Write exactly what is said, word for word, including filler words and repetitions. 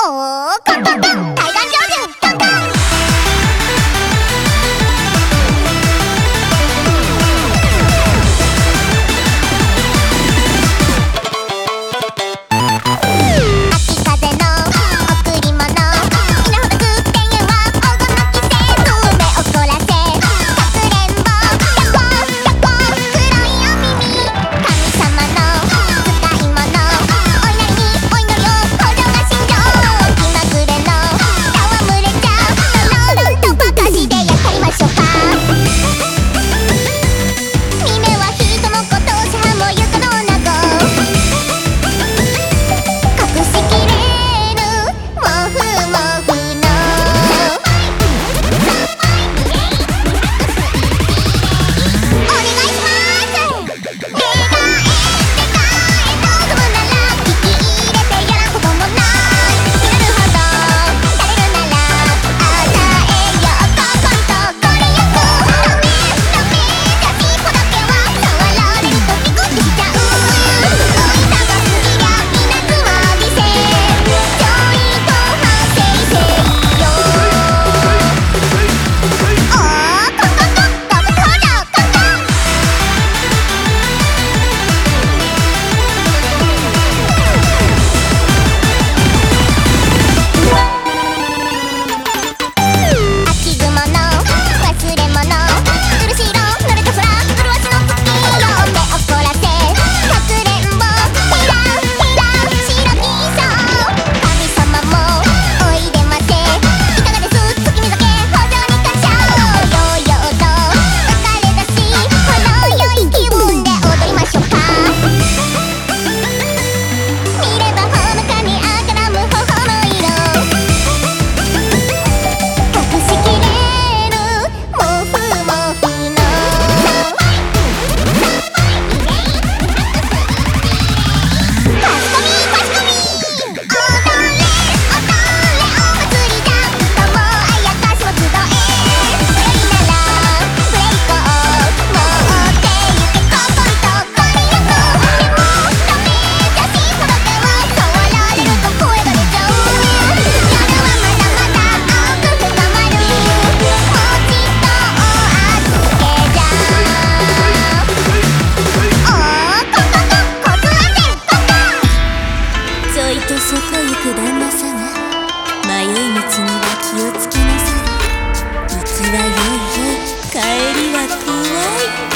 おーカンカンカン対岸標準カンカン。秋風の贈り物稲ほどくっていうは黄金の季節目を凝らせかくれんぼひょこひょこ黒いお耳神様の使い物お稲荷にお祈りを向上が心情気まぐれの戯れちゃうロールとばかしでやったりましょうか。夢は人のことさもゆくのなご隠しきれぬモフモフのお願いします。でかえでかえと踏むなら聞き入れてやらんこともないなるほどされるなら与えようココンとこれよくダメダメじゃ尻尾だけは触られるとピクッとしちゃう恋高すぎりゃ稲妻美声ちょいと反省せよおーコンコンコンコンコン工場コンコン。秋雲の忘れ物うるし色濡れた空麗しの月よ目を凝らせかくれんぼひらひら白きそう神様もおいでませいかがです月見酒豊穣に感謝ヨーヨーと浮かれだしほろ酔い気分で踊りましょうか。見ればほのかに赤らむ頬の色隠しきれぬモフモフのかしこみかしこみ踊れ踊れお祭りだ人もあやかしも集えプレイならプレイ行こう持ってゆけココンとこれよくでもダメじゃ尻尾だけは触られると声が出ちゃう夜はまだまだ青く深まるもちとお預けじゃおーコンコンコン交通安全コンコン。 ちょいとそこ行く旦那様迷い道には気をつけなさい。行きはよいよい帰りは怖い。